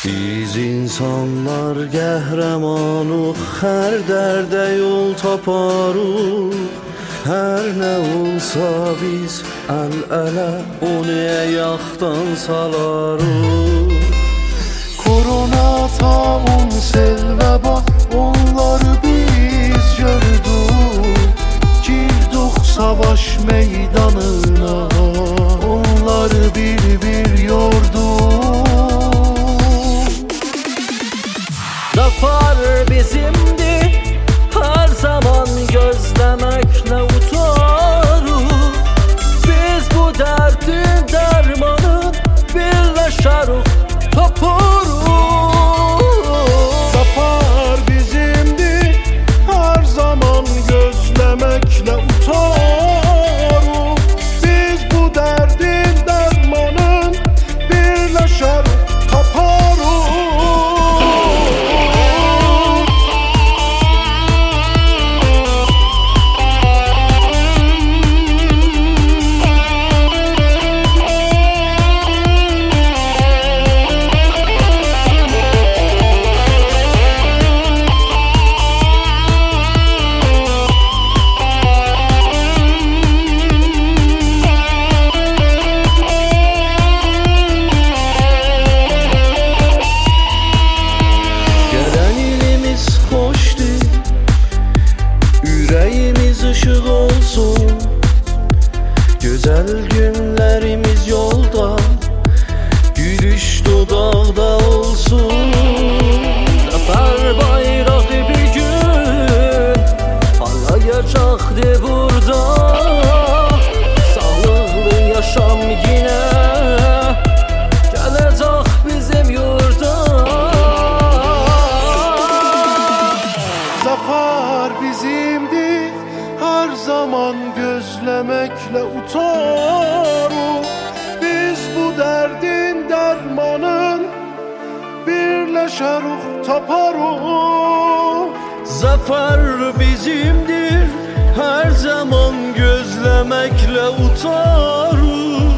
Biz insanlar qəhrəmanıq, hər dərdə yol taparıq. Hər nə olsa biz əl-ələ onu ayaqdan salarıq. Korona, taun, sel, vəba, onları biz gördük. Girdik savaş meydanına, onları bir yorduk. Zafer bizimdi, her zaman gözlemekle utanırız. Biz bu derdin dermanı birleşerek taparız. Zafer bizimdi, her zaman gözlemekle utanırız. Biz bu derdin dermanın birleşerek taparız. Yüreğimiz ışık olsun, güzel günlerimiz yolda, gülüş dudakta olsun. Zafer bayrağı bir gün parlayacaktı burada. Sağlıklı yaşam yine gelecek bizim yurda. Zafer bizimdi, her zaman gözlemekle utanırız. Biz bu derdin dermanın birleşerek taparız. Zafer bizimdir, her zaman gözlemekle utanırız.